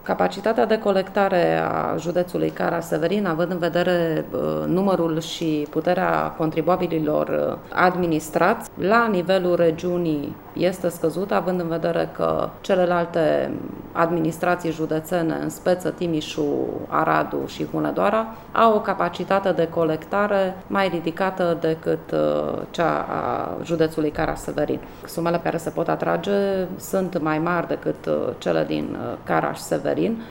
Capacitatea de colectare a județului Caraș-Severin, având în vedere numărul și puterea contribuabililor administrați, la nivelul regiunii este scăzută, având în vedere că celelalte administrații județene, în speță Timișu, Aradu și Hunedoara, au o capacitate de colectare mai ridicată decât cea a județului Caraș-Severin. Sumele care se pot atrage sunt mai mari decât cele din Caraș-Severin.